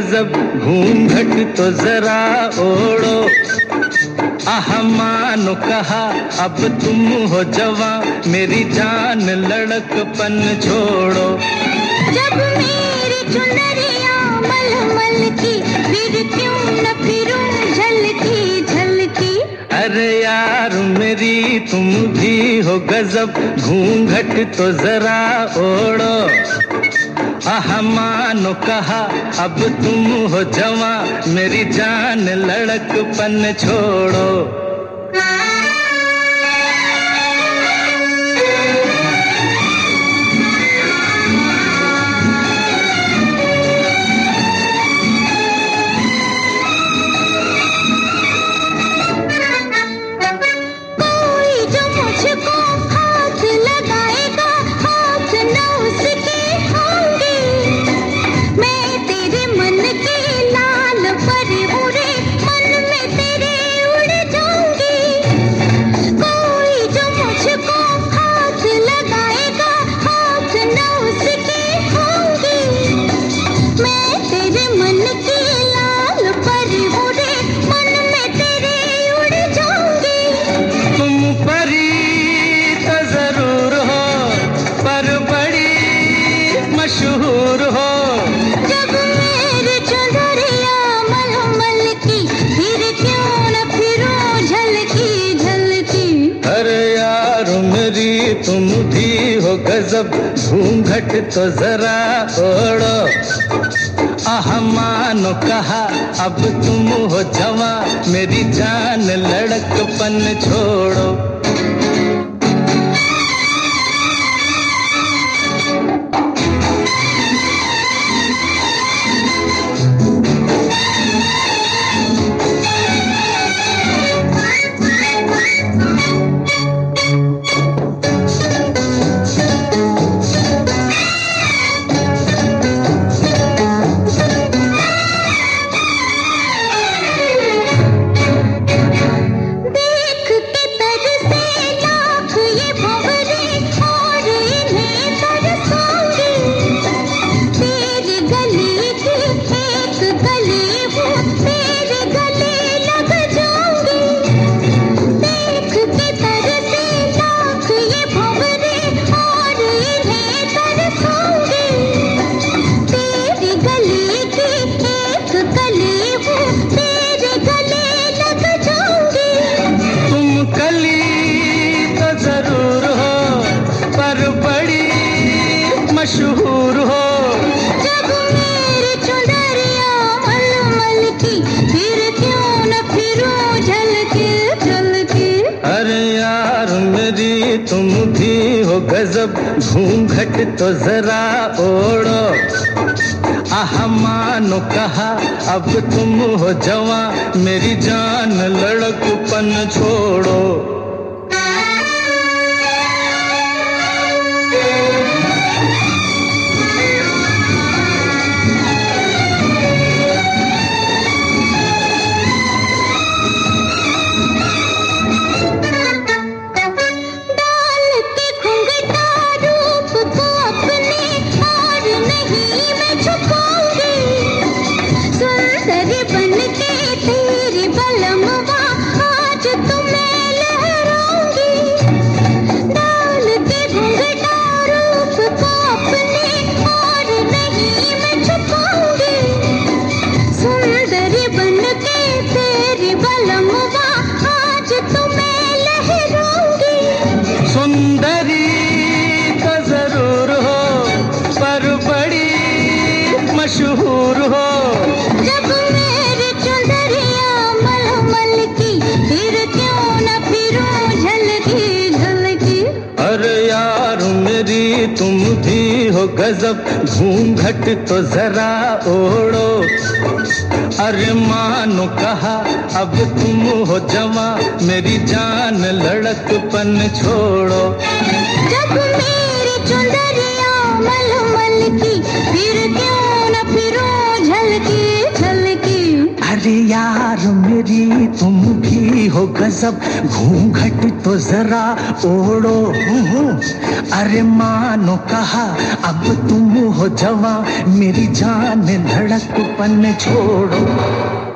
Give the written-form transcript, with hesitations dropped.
गजब, घूंघट तो जरा ओढ़ो। आह मानो कहा अब तुम हो जवां, मेरी जान लड़कपन छोड़ो। जब मेरी चुनरिया मलमल की, फिर क्यों न फिरूं झलकी झलकी। अरे यार मेरी तुम भी हो गजब, घूंघट तो जरा ओढ़ो। आह मानो कहा अब तुम हो जवां, मेरी जान लड़कपन छोड़ो। मशहूर हो जब मेरी चुनरिया मलमल की, फिर क्यों न फिरूं झलकी झलकी। अरे यार मेरी तुम भी हो गजब, घूंघट तो जरा ओढ़ो। आह मानो कहा अब तुम हो जवां, मेरी जान लड़कपन छोड़ो। मशहूर हो जब मेरी चुनरिया मलमल की, फिर क्यों न फिरूं झलकी झलकी। अरे यार मेरी तुम भी हो गजब, घूंघट तो जरा ओढ़ो। आह मानो कहा अब तुम हो जवां, मेरी जान लड़कपन छोड़ो। सुंदरी तो जरूर हो, पर बड़ी मशहूर हो जब मेरी चुनरिया मलमल की, फिर क्यों न फिरूं झलकी झलकी। अरे यार मेरी तुम भी हो गजब, घूंघट तो जरा ओढ़ो। अरे मानो कहा अब तुम हो जवां, मेरी जान लड़कपन छोड़ो। जब मेरी चुनरिया मलमल की, फिर क्यों न फिरूं झलकी झलकी। अरे यार मेरी तुम भी भी हो गजब, घूंघट तो जरा ओढ़ो। अरे मानो कहा अब तुम हो जवां, मेरी जान धड़कपन छोड़ो।